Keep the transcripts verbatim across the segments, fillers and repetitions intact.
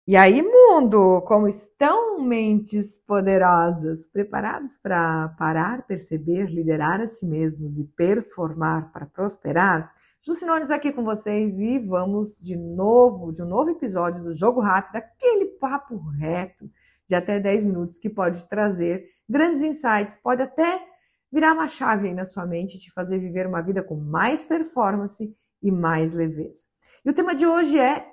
E aí, mundo, como estão mentes poderosas, preparados para parar, perceber, liderar a si mesmos e performar para prosperar? Jucinones aqui com vocês e vamos de novo, de um novo episódio do Jogo Rápido, aquele papo reto de até dez minutos que pode trazer grandes insights, pode até virar uma chave aí na sua mente e te fazer viver uma vida com mais performance e mais leveza. E o tema de hoje é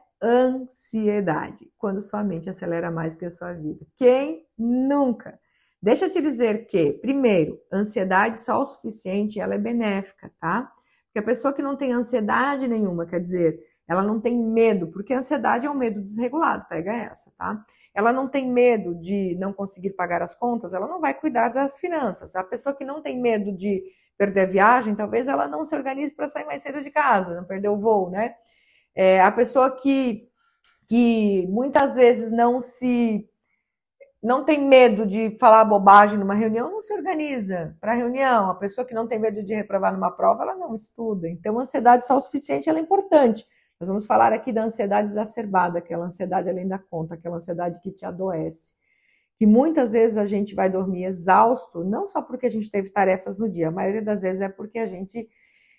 ansiedade, quando sua mente acelera mais que a sua vida. Quem nunca? Deixa eu te dizer que, primeiro, ansiedade só o suficiente, ela é benéfica, tá? Porque a pessoa que não tem ansiedade nenhuma, quer dizer, ela não tem medo, porque a ansiedade é um medo desregulado, pega essa, tá? Ela não tem medo de não conseguir pagar as contas, ela não vai cuidar das finanças. A pessoa que não tem medo de perder a viagem, talvez ela não se organize para sair mais cedo de casa, não perder o voo, né? É, a pessoa que, que muitas vezes não se não tem medo de falar bobagem numa reunião, não se organiza para a reunião. A pessoa que não tem medo de reprovar numa prova, ela não estuda. Então, a ansiedade só o suficiente, ela é importante. Nós vamos falar aqui da ansiedade exacerbada, aquela ansiedade além da conta, aquela ansiedade que te adoece. Que muitas vezes a gente vai dormir exausto, não só porque a gente teve tarefas no dia, a maioria das vezes é porque a gente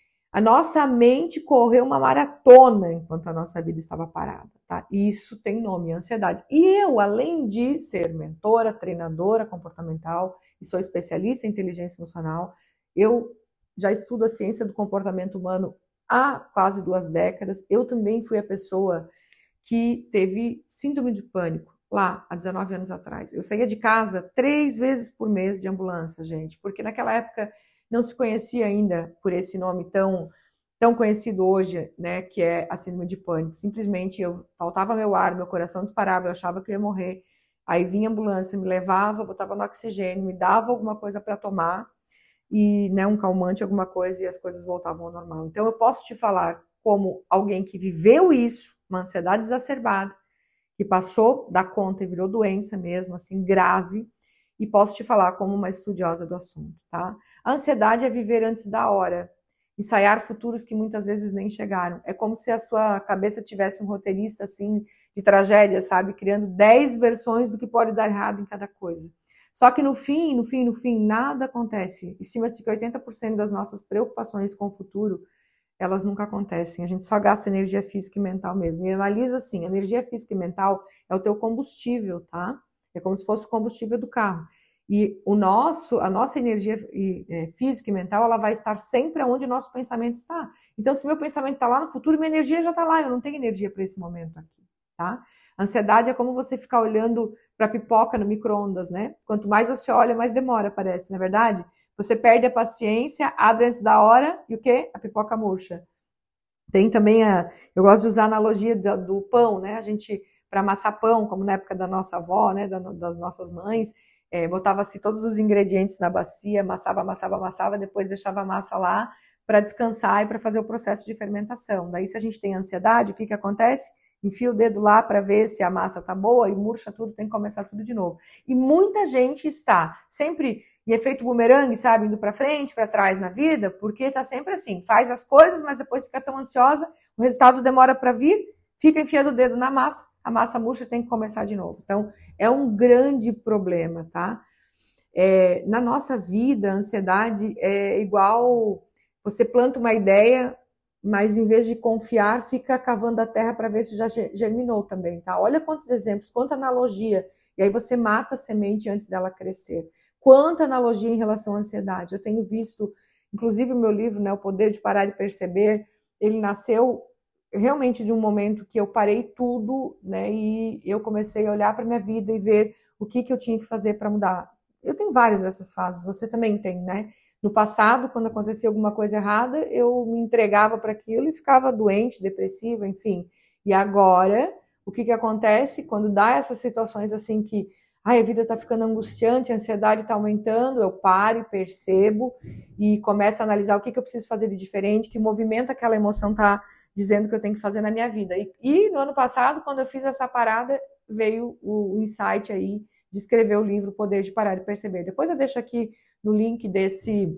a nossa mente correu uma maratona enquanto a nossa vida estava parada, tá? Isso tem nome, ansiedade. E eu, além de ser mentora, treinadora comportamental e sou especialista em inteligência emocional, eu já estudo a ciência do comportamento humano há quase duas décadas. Eu também fui a pessoa que teve síndrome de pânico lá há dezenove anos atrás. Eu saía de casa três vezes por mês de ambulância, gente, porque naquela época não se conhecia ainda por esse nome tão, tão conhecido hoje, né, que é a síndrome de pânico. Simplesmente eu faltava meu ar, meu coração disparava, eu achava que eu ia morrer. Aí vinha a ambulância, me levava, botava no oxigênio, me dava alguma coisa para tomar, e, né, um calmante, alguma coisa, e as coisas voltavam ao normal. Então eu posso te falar como alguém que viveu isso, uma ansiedade exacerbada, que passou da conta e virou doença mesmo, assim, grave, e posso te falar como uma estudiosa do assunto, tá? A ansiedade é viver antes da hora, ensaiar futuros que muitas vezes nem chegaram. É como se a sua cabeça tivesse um roteirista, assim, de tragédia, sabe? Criando dez versões do que pode dar errado em cada coisa. Só que no fim, no fim, no fim, nada acontece. Estima-se que oitenta por cento das nossas preocupações com o futuro, elas nunca acontecem. A gente só gasta energia física e mental mesmo. E analisa assim, energia física e mental é o teu combustível, tá? É como se fosse o combustível do carro. E o nosso, a nossa energia física e mental, ela vai estar sempre onde o nosso pensamento está. Então, se meu pensamento está lá no futuro, minha energia já está lá. Eu não tenho energia para esse momento aqui, tá? Ansiedade é como você ficar olhando para pipoca no micro-ondas, né? Quanto mais você olha, mais demora, parece, não é verdade? Você perde a paciência, abre antes da hora e o quê? A pipoca murcha. Tem também a... Eu gosto de usar a analogia do, do pão, né? A gente, para amassar pão, como na época da nossa avó, né? Da, das nossas mães, é, botava-se todos os ingredientes na bacia, amassava, amassava, amassava, depois deixava a massa lá para descansar e para fazer o processo de fermentação. Daí, se a gente tem ansiedade, o que que acontece? Enfia o dedo lá para ver se a massa tá boa e murcha tudo, tem que começar tudo de novo. E muita gente está sempre em efeito bumerangue, sabe, indo para frente, para trás na vida, porque tá sempre assim, faz as coisas, mas depois fica tão ansiosa, o resultado demora para vir, fica enfiando o dedo na massa, a massa murcha, tem que começar de novo. Então, é um grande problema, tá? É, na nossa vida, a ansiedade é igual você planta uma ideia, mas em vez de confiar, fica cavando a terra para ver se já germinou também, tá? Olha quantos exemplos, quanta analogia, e aí você mata a semente antes dela crescer. Quanta analogia em relação à ansiedade. Eu tenho visto, inclusive o meu livro, né, O Poder de Parar e Perceber, ele nasceu realmente de um momento que eu parei tudo, né, e eu comecei a olhar para minha vida e ver o que, que eu tinha que fazer para mudar. Eu tenho várias dessas fases, você também tem, né? No passado, quando acontecia alguma coisa errada, eu me entregava para aquilo e ficava doente, depressiva, enfim. E agora, o que, que acontece? Quando dá essas situações assim que ai, a vida está ficando angustiante, a ansiedade está aumentando, eu paro e percebo e começo a analisar o que, que eu preciso fazer de diferente, que movimento aquela emoção está dizendo que eu tenho que fazer na minha vida. E, e no ano passado, quando eu fiz essa parada, veio o, o insight aí de escrever o livro Poder de Parar e Perceber. Depois eu deixo aqui no link desse,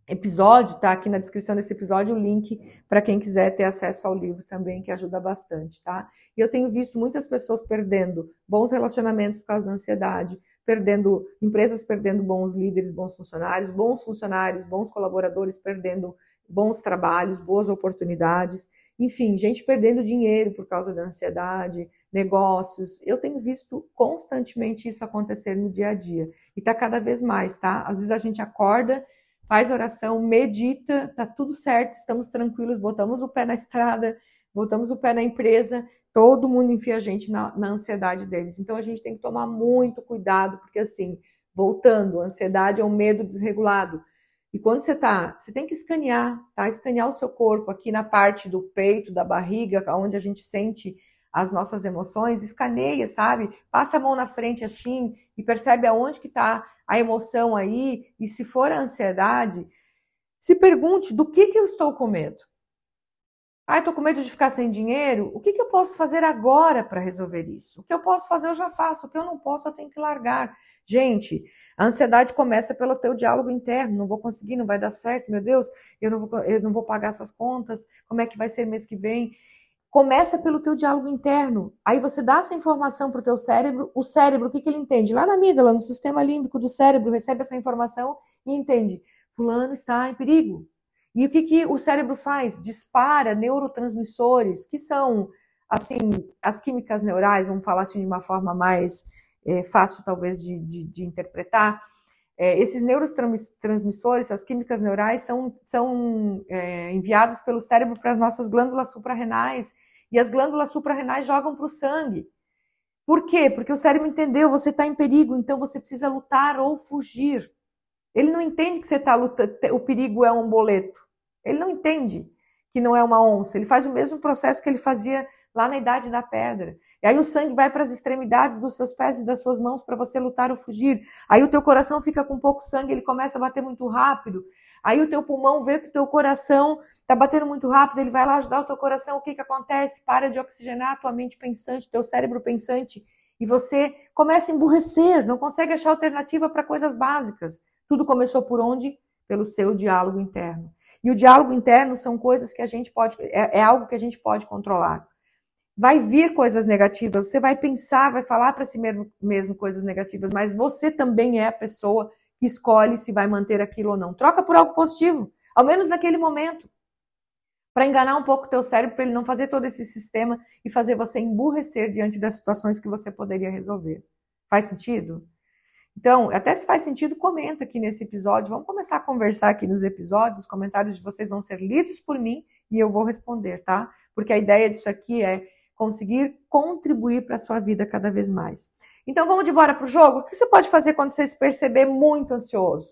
episódio, tá aqui na descrição desse episódio o link para quem quiser ter acesso ao livro também, que ajuda bastante, tá? E eu tenho visto muitas pessoas perdendo bons relacionamentos por causa da ansiedade, perdendo empresas perdendo bons líderes, bons funcionários, bons funcionários, bons colaboradores perdendo bons trabalhos, boas oportunidades, enfim, gente perdendo dinheiro por causa da ansiedade, negócios. Eu tenho visto constantemente isso acontecer no dia a dia e tá cada vez mais, tá? Às vezes a gente acorda, faz oração, medita, tá tudo certo, estamos tranquilos, botamos o pé na estrada, botamos o pé na empresa, todo mundo enfia a gente na, na ansiedade deles. Então a gente tem que tomar muito cuidado, porque assim, voltando, a ansiedade é um medo desregulado. E quando você tá, você tem que escanear, tá? Escanear o seu corpo aqui na parte do peito, da barriga, onde a gente sente as nossas emoções, escaneia, sabe? Passa a mão na frente assim e percebe aonde que tá a emoção aí, e se for a ansiedade, se pergunte do que que eu estou com medo. Ah, eu tô com medo de ficar sem dinheiro? O que que eu posso fazer agora para resolver isso? O que eu posso fazer eu já faço, o que eu não posso eu tenho que largar. Gente, a ansiedade começa pelo teu diálogo interno, não vou conseguir, não vai dar certo, meu Deus, eu não vou, eu não vou pagar essas contas, como é que vai ser mês que vem? Começa pelo teu diálogo interno. Aí você dá essa informação para o teu cérebro, o cérebro, o que, que ele entende? Lá na amígdala, no sistema límbico do cérebro, recebe essa informação e entende, fulano está em perigo. E o que, que o cérebro faz? Dispara neurotransmissores, que são, assim, as químicas neurais, vamos falar assim de uma forma mais é, fácil, talvez, de, de, de interpretar. É, esses neurotransmissores, as químicas neurais, são, são é, enviados pelo cérebro para as nossas glândulas suprarrenais, e as glândulas suprarrenais jogam para o sangue. Por quê? Porque o cérebro entendeu, você está em perigo, então você precisa lutar ou fugir. Ele não entende que você está lutando, o perigo é um boleto. Ele não entende que não é uma onça. Ele faz o mesmo processo que ele fazia lá na Idade da Pedra. E aí o sangue vai para as extremidades dos seus pés e das suas mãos para você lutar ou fugir. Aí o teu coração fica com pouco sangue, ele começa a bater muito rápido. Aí o teu pulmão vê que o teu coração está batendo muito rápido, ele vai lá ajudar o teu coração. O que que acontece? Para de oxigenar a tua mente pensante, teu cérebro pensante. E você começa a emburrecer, não consegue achar alternativa para coisas básicas. Tudo começou por onde? Pelo seu diálogo interno. E o diálogo interno são coisas que a gente pode, é, é algo que a gente pode controlar. Vai vir coisas negativas, você vai pensar, vai falar para si mesmo, mesmo coisas negativas, mas você também é a pessoa que escolhe se vai manter aquilo ou não. Troca por algo positivo, ao menos naquele momento, para enganar um pouco o teu cérebro, para ele não fazer todo esse sistema e fazer você emburrecer diante das situações que você poderia resolver. Faz sentido? Então, até se faz sentido, comenta aqui nesse episódio. Vamos começar a conversar aqui nos episódios. Os comentários de vocês vão ser lidos por mim e eu vou responder, tá? Porque a ideia disso aqui é conseguir contribuir para a sua vida cada vez mais. Então, vamos de bora para o jogo? O que você pode fazer quando você se perceber muito ansioso?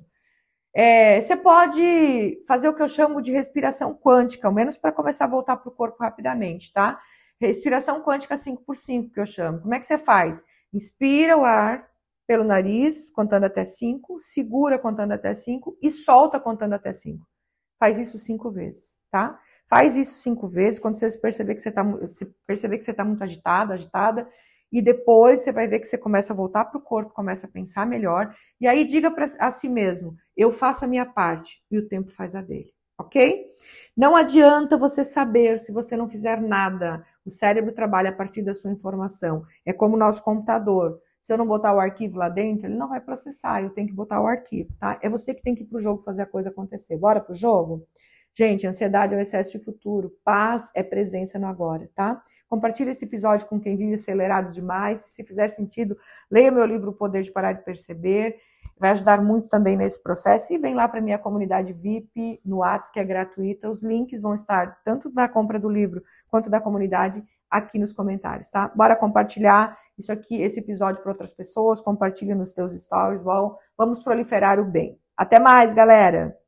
É, você pode fazer o que eu chamo de respiração quântica, ao menos para começar a voltar para o corpo rapidamente, tá? Respiração quântica cinco por cinco, que eu chamo. Como é que você faz? Inspira o ar pelo nariz, contando até cinco, segura contando até cinco e solta contando até cinco. Faz isso cinco vezes, tá? Faz isso cinco vezes, quando você perceber que você está perceber que você tá muito agitado, agitada, e depois você vai ver que você começa a voltar para o corpo, começa a pensar melhor, e aí diga para a si mesmo, eu faço a minha parte, e o tempo faz a dele, ok? Não adianta você saber se você não fizer nada. O cérebro trabalha a partir da sua informação. É como o nosso computador. Se eu não botar o arquivo lá dentro, ele não vai processar, eu tenho que botar o arquivo, tá? É você que tem que ir pro jogo fazer a coisa acontecer. Bora pro jogo? Gente, ansiedade é o excesso de futuro, paz é presença no agora, tá? Compartilhe esse episódio com quem vive acelerado demais. Se fizer sentido, leia meu livro O Poder de Parar de Perceber. Vai ajudar muito também nesse processo. E vem lá para a minha comunidade V I P no WhatsApp, que é gratuita. Os links vão estar tanto da compra do livro quanto da comunidade aqui nos comentários, tá? Bora compartilhar isso aqui, esse episódio para outras pessoas. Compartilha nos teus stories. Vamos proliferar o bem. Até mais, galera!